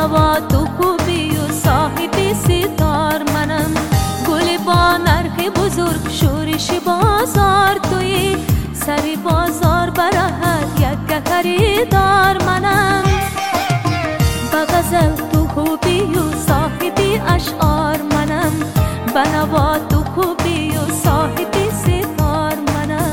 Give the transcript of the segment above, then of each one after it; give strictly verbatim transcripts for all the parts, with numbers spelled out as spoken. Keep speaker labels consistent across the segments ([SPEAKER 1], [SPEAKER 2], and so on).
[SPEAKER 1] بنوا تو خوبی و صاحبی ستار منم، گل با نرخ بزرگ شورش بازار توی، سری بازار براحت یک خریدار منم. با غزل تو خوبی و صاحبی اشعار منم، بنوا تو خوبی و صاحبی ستار منم.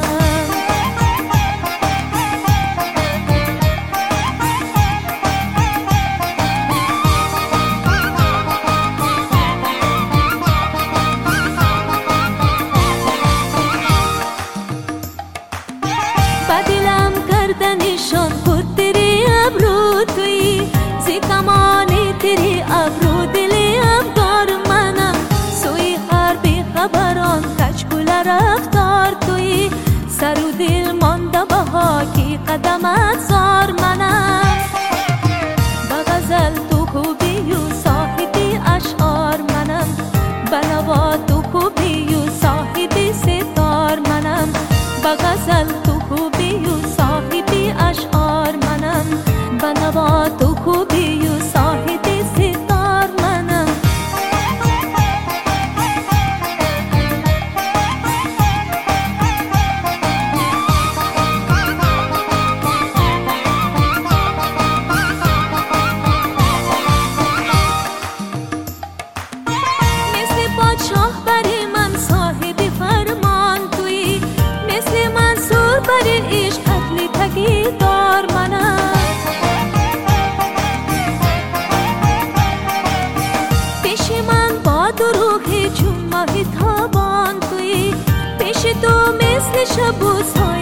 [SPEAKER 1] بدلم کردنشان خود تری ابرو توی، زی کمانی تری ابرو دلی ابدار منم، سوی هر بی خبران کچکول رفتار توی، سر و دل مانده بها کی قدمت زار منم. با غزل تو خوبی و صاحبی اشعار منم، بنوا تو خوبی و صاحبی ستار منم. با غزل تو خوبی و صاحبی اشعار منم، بنوا تو خوبی و صاحبی ستار منم. مثل پادشاه بری من صاحبی فرمان توی، مثل منصور بری عشق عدل تگی دار منم. پیش من با دروغی چون ماهی تابان توی، پیش تو مثل شب و